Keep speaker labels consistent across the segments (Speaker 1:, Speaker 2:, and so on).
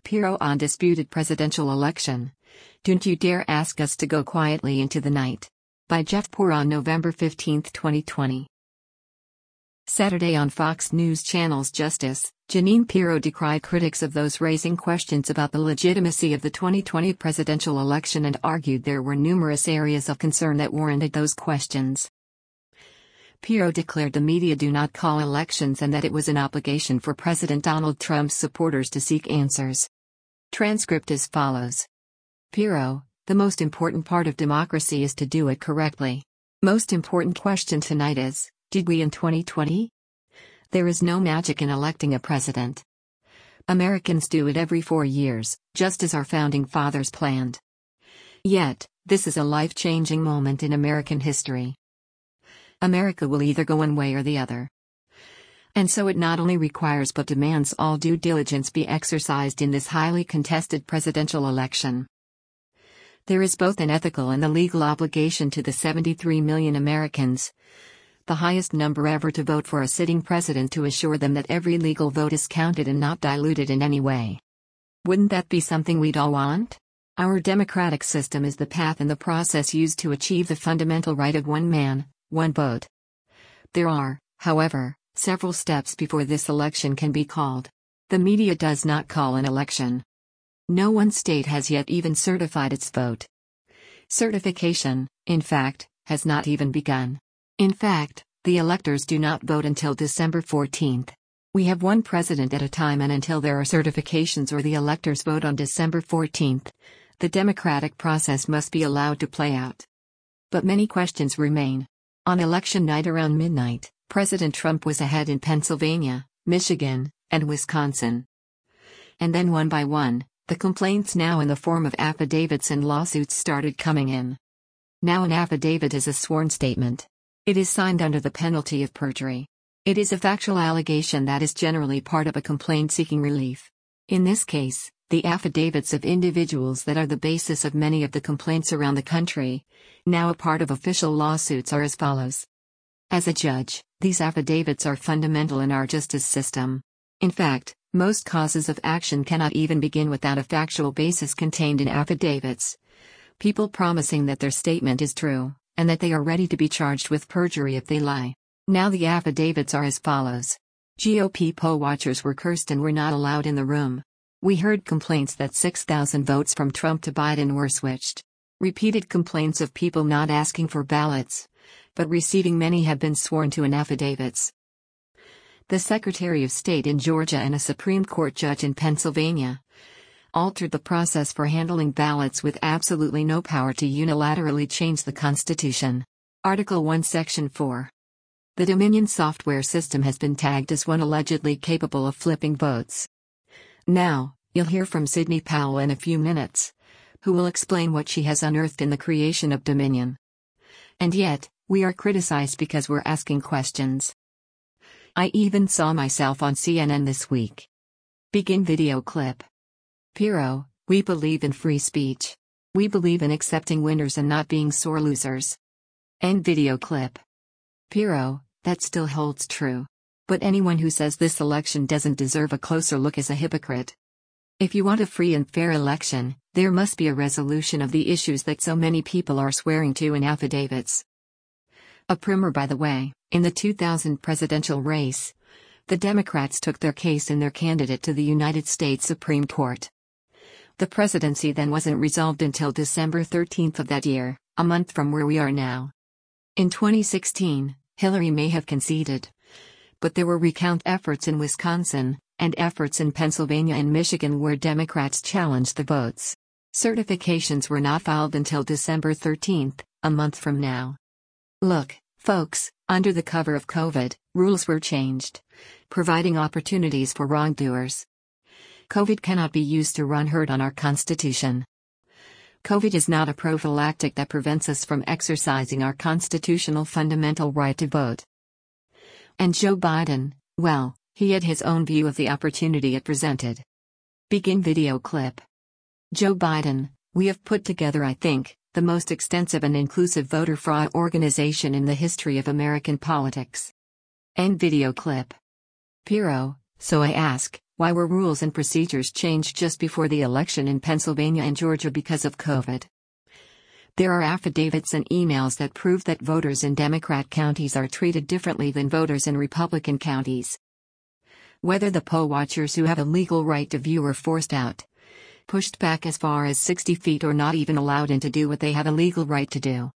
Speaker 1: Pirro on disputed presidential election. Don't you dare ask us to go quietly into the night. By Jeff Poor on November 15, 2020. Saturday on Fox News Channel's Justice, Jeanine Pirro decried critics of those raising questions about the legitimacy of the 2020 presidential election and argued there were numerous areas of concern that warranted those questions. Pirro declared the media do not call elections and that it was an obligation for President Donald Trump's supporters to seek answers. Transcript as follows. Pirro, the most important part of democracy is to do it correctly. Most important question tonight is, did we in 2020? There is no magic in electing a president. Americans do it every 4 years, just as our founding fathers planned. Yet, this is a life-changing moment in American history. America will either go one way or the other. And so it not only requires but demands all due diligence be exercised in this highly contested presidential election. There is both an ethical and a legal obligation to the 73 million Americans, the highest number ever to vote for a sitting president, to assure them that every legal vote is counted and not diluted in any way. Wouldn't that be something we'd all want? Our democratic system is the path and the process used to achieve the fundamental right of one man, one vote. There are, however, several steps before this election can be called. The media does not call an election. No one state has yet even certified its vote. Certification, in fact, has not even begun. In fact, the electors do not vote until December 14th. We have one president at a time, and until there are certifications or the electors vote on December 14th, the democratic process must be allowed to play out. But many questions remain. On election night around midnight, President Trump was ahead in Pennsylvania, Michigan, and Wisconsin. And then one by one, the complaints, now in the form of affidavits and lawsuits, started coming in. Now an affidavit is a sworn statement. It is signed under the penalty of perjury. It is a factual allegation that is generally part of a complaint seeking relief. In this case, the affidavits of individuals that are the basis of many of the complaints around the country, now a part of official lawsuits, are as follows. As a judge, these affidavits are fundamental in our justice system. In fact, most causes of action cannot even begin without a factual basis contained in affidavits. People promising that their statement is true, and that they are ready to be charged with perjury if they lie. Now the affidavits are as follows. GOP poll watchers were cursed and were not allowed in the room. We heard complaints that 6,000 votes from Trump to Biden were switched. Repeated complaints of people not asking for ballots, but receiving many have been sworn to in affidavits. The Secretary of State in Georgia and a Supreme Court judge in Pennsylvania altered the process for handling ballots with absolutely no power to unilaterally change the Constitution. Article 1 Section 4. The Dominion software system has been tagged as one allegedly capable of flipping votes. Now, you'll hear from Sidney Powell in a few minutes, who will explain what she has unearthed in the creation of Dominion. And yet, we are criticized because we're asking questions. I even saw myself on CNN this week. Begin video clip. Pirro, we believe in free speech. We believe in accepting winners and not being sore losers. End video clip. Pirro, that still holds true. But anyone who says this election doesn't deserve a closer look is a hypocrite. If you want a free and fair election, there must be a resolution of the issues that so many people are swearing to in affidavits. A primer, by the way, in the 2000 presidential race, the Democrats took their case and their candidate to the United States Supreme Court. The presidency then wasn't resolved until December 13th of that year, a month from where we are now. In 2016, Hillary may have conceded. But there were recount efforts in Wisconsin, and efforts in Pennsylvania and Michigan where Democrats challenged the votes. Certifications were not filed until December 13th, a month from now. Look, folks, under the cover of COVID, rules were changed, providing opportunities for wrongdoers. COVID cannot be used to run herd on our Constitution. COVID is not a prophylactic that prevents us from exercising our constitutional fundamental right to vote. And Joe Biden, well, he had his own view of the opportunity it presented. Begin video clip. Joe Biden, we have put together, I think, the most extensive and inclusive voter fraud organization in the history of American politics. End video clip. Pirro, so I ask, Why were rules and procedures changed just before the election in Pennsylvania and Georgia because of COVID? There are affidavits and emails that prove that voters in Democrat counties are treated differently than voters in Republican counties. Whether the poll watchers who have a legal right to view are forced out, pushed back as far as 60 feet, or not even allowed in to do what they have a legal right to do.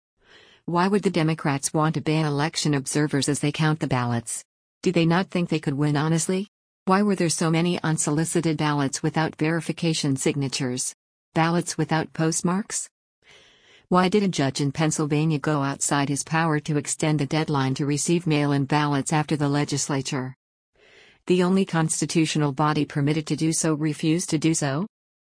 Speaker 1: Why would the Democrats want to ban election observers as they count the ballots? Do they not think they could win honestly? Why were there so many unsolicited ballots without verification signatures? Ballots without postmarks? Why did a judge in Pennsylvania go outside his power to extend the deadline to receive mail-in ballots after the legislature, the only constitutional body permitted to do so, refused to do so?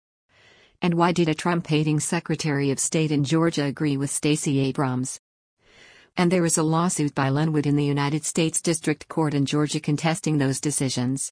Speaker 1: And why did a Trump-hating Secretary of State in Georgia agree with Stacey Abrams? And there is a lawsuit by Lenwood in the United States District Court in Georgia contesting those decisions.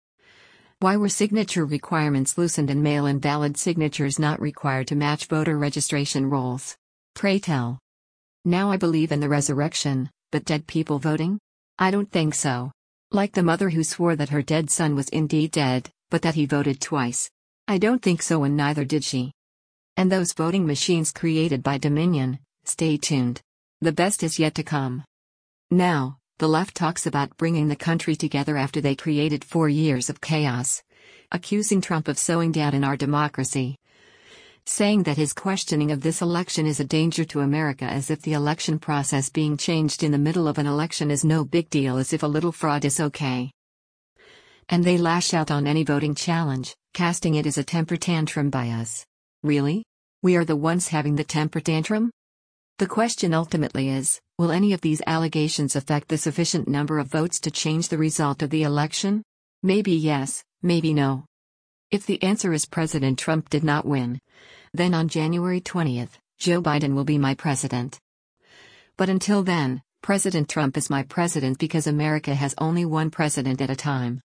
Speaker 1: Why were signature requirements loosened and mail-in ballot signatures not required to match voter registration rolls? Pray tell. Now I believe in the resurrection, but dead people voting? I don't think so. Like the mother who swore that her dead son was indeed dead, but that he voted twice. I don't think so, and neither did she. And those voting machines created by Dominion, stay tuned. The best is yet to come. Now, the left talks about bringing the country together after they created 4 years of chaos, accusing Trump of sowing doubt in our democracy, saying that his questioning of this election is a danger to America, as if the election process being changed in the middle of an election is no big deal, as if a little fraud is okay. And they lash out on any voting challenge, casting it as a temper tantrum by us. Really? We are the ones having the temper tantrum? The question ultimately is, will any of these allegations affect the sufficient number of votes to change the result of the election? Maybe yes, maybe no. If the answer is President Trump did not win, then on January 20th, Joe Biden will be my president. But until then, President Trump is my president, because America has only one president at a time.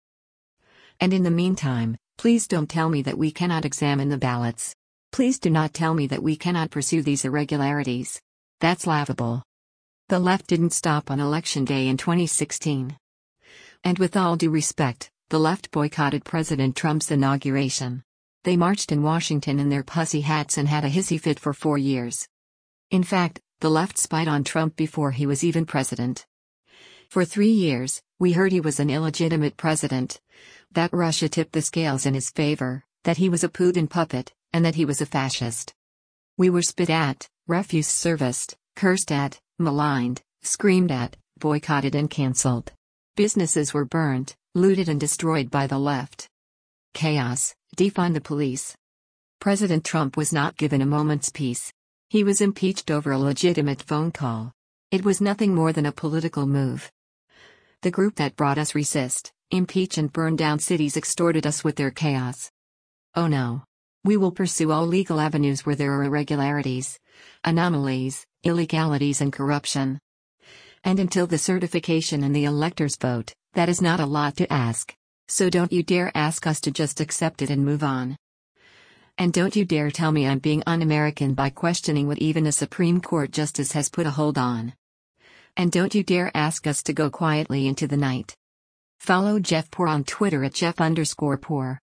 Speaker 1: And in the meantime, please don't tell me that we cannot examine the ballots. Please do not tell me that we cannot pursue these irregularities. That's laughable. The left didn't stop on Election Day in 2016. And with all due respect, the left boycotted President Trump's inauguration. They marched in Washington in their pussy hats and had a hissy fit for 4 years. In fact, the left spied on Trump before he was even president. For 3 years, we heard he was an illegitimate president, that Russia tipped the scales in his favor, that he was a Putin puppet, and that he was a fascist. We were spit at, refuse-serviced, cursed at, maligned, screamed at, boycotted and cancelled. Businesses were burned, looted and destroyed by the left. Chaos, defund the police. President Trump was not given a moment's peace. He was impeached over a legitimate phone call. It was nothing more than a political move. The group that brought us resist, impeach and burn down cities extorted us with their chaos. Oh no. We will pursue all legal avenues where there are irregularities, anomalies, illegalities and corruption. And until the certification and the electors vote, that is not a lot to ask. So don't you dare ask us to just accept it and move on. And don't you dare tell me I'm being un-American by questioning what even a Supreme Court justice has put a hold on. And don't you dare ask us to go quietly into the night. Follow Jeff Poor on Twitter at Jeff_Poor.